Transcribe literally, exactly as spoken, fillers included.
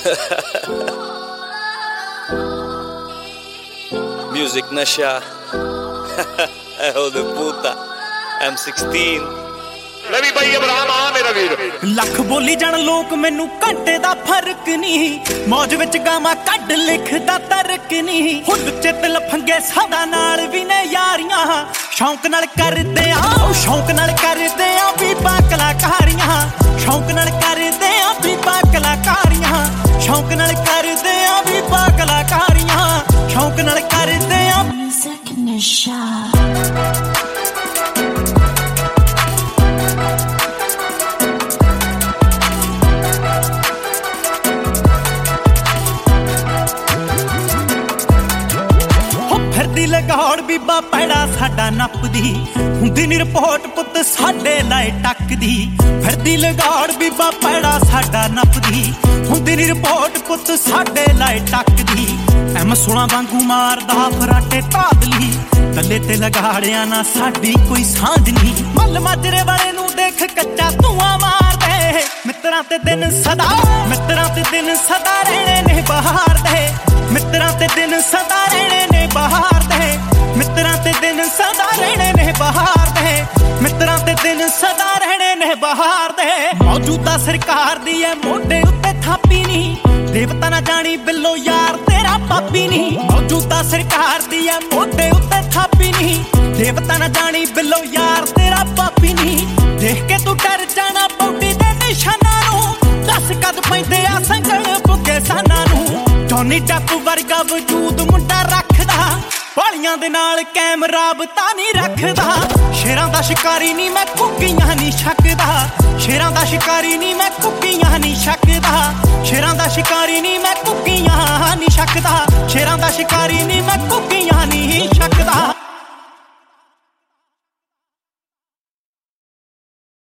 Music nasha. Eho de puta. M sixteen. ਲਵੀ ਬਾਈ ਇਬਰਾਹਿਮ ਆ ਮੇਰਾ ਵੀਰ ਲੱਖ ਬੋਲੀ ਜਾਣ ਲੋਕ ਮੈਨੂੰ ਘੰਟੇ ਦਾ ਫਰਕ ਨਹੀਂ ਮੌਜ ਵਿੱਚ ਗਾਵਾਂ ਕੱਢ ਲਿਖਦਾ ਤਰਕ ਨਹੀਂ ਹੁੱਲ ਚਿੱਤ ਲਫੰਗੇ ਸਦਾ ਨਾਲ ਵੀ ਨੇ ਯਾਰੀਆਂ ਸ਼ੌਂਕ ਨਾਲ ਕਰਦੇ ਆ ਸ਼ੌਂਕ ਨਾਲ ਕਰਦੇ ਆ ਵੀ ਕਲਾਕਾਰੀਆਂ ਸ਼ੌਂਕ ਨਾਲ ਕਰਦੇ ਆ ਵੀ ਕਲਾਕਾਰੀਆਂ ਸ਼ੌਂਕ ਨਾਲ ਕਰਦੇ ਆ ਵੀ ਕਲਾਕਾਰੀਆਂ ਸ਼ੌਂਕ ਨਾਲ ਕਰਦੇ ਆ Music nasha. ਫਿਰਦੀ ਲਗਾਉੜ ਬੀਬਾ ਪੈੜਾ ਸਾਡਾ ਨੱਪਦੀ ਹੁੰਦੀ ਨੀ ਰਿਪੋਰਟ ਪੁੱਤ ਸਾਡੇ ਲਾਏ ਟੱਕਦੀ ਫਿਰਦੀ ਲਗਾਉੜ ਬੀਬਾ ਪੈੜਾ ਸਾਡਾ ਨੱਪਦੀ ਹੁੰਦੀ ਨੀ ਰਿਪੋਰਟ ਪੁੱਤ ਸਾਡੇ ਲਾਏ ਟੱਕਦੀ ਐਮ ਸੋਲਾਂ ਵਾਂਗੂ ਮਾਰਦਾ ਫਰਾਟੇ ਤਾਦਲੀ ਕੱਲੇ ਤੇ ਲਗਾੜਿਆ ਨਾ ਸਾਡੀ ਕੋਈ ਸਾਂਝ ਨਹੀਂ ਮੱਲ ਮਾਜਰੇ ਵਾਲੇ ਨੂੰ ਦੇਖ ਕੱਚਾ ਧੂਆਂ ਮਾਰਦੇ ਮਿੱਤਰਾਂ ਤੇ ਦਿਨ ਸਦਾ ਮਿੱਤਰਾਂ ਤੇ ਦਿਨ ਸਦਾ ਰਹਿਣੇ ਨੇ ਬਹਾਰ ਦੇ ਮਿੱਤਰਾਂ ਤੇ ਦਿਨ ਸਦਾ ਰਹਿਣੇ ਨੇ ਬਹਾਰ ਦੇ ਮਿੱਤਰਾਂ ਤੇ ਦਿਨ ਸਦਾ ਰਹਿਣੇ ਨੇ ਬਹਾਰ ਦੇ ਮਿੱਤਰਾਂ ਤੇ ਦਿਨ ਸਦਾ ਰਹਿਣੇ ਨੇ ਬਹਾਰ ਦੇ ਮੌਜੂਦਾ ਸਰਕਾਰ ਦੀ ਐ ਮੋਢੇ ਉੱਤੇ ਥਾਪੀ ਨਹੀਂ ਦੇਵਤਾ ਨਾ ਜਾਣੀ ਬਿੱਲੋ ਯਾਰ ਤੇਰਾ ਪਾਪੀ ਨਹੀਂ ਮੌਜੂਦਾ ਸਰਕਾਰ ਦੀ ਐ ਮੋਢੇ ਉੱਤੇ ਥਾਪੀ ਨਹੀਂ ਦੇਵਤਾ ਨਾ ਜਾਣੀ ਬਿੱਲੋ ਯਾਰ ਤੇਰਾ ਪਾਪੀ ਨਹੀਂ ਦੇਖ ਕੇ ਤੂੰ ਡਰ ਜਾਣਾ ਬੌਡੀ ਦੇ ਨਿਸ਼ਾਨਾਂ ਨੂੰ ਦੱਸ ਕਦ ਪੈਂਦੇ ਆ ਸੰਗਲ ਬੁੱਗੇ ਸਾਨਾਂ ਨੂੰ ਜੌਨੀ ਡੱਪ ਵਰਗਾ ਵਜੂਦ ਮੁੰਡਾ ਰੱਖਦਾ ਵਾਲੀਆਂ ਦੇ ਨਾਲ ਕੈਮਰਾ ਬਤਾ ਨਹੀਂ ਰੱਖਦਾ ਸ਼ੇਰਾਂ ਦਾ ਸ਼ਿਕਾਰੀ ਨਹੀਂ ਮੈਂ ਕੁੱਕੀਆਂ ਨਹੀਂ ਛੱਕਦਾ ਸ਼ੇਰਾਂ ਦਾ ਸ਼ਿਕਾਰੀ ਨਹੀਂ ਮੈਂ ਕੁੱਕੀਆਂ ਨਹੀਂ ਛੱਕਦਾ ਸ਼ੇਰਾਂ ਦਾ ਸ਼ਿਕਾਰੀ ਨਹੀਂ ਮੈਂ ਕੁੱਕੀਆਂ ਨਹੀਂ ਛੱਕਦਾ ਸ਼ੇਰਾਂ ਦਾ ਸ਼ਿਕਾਰੀ ਨਹੀਂ ਮੈਂ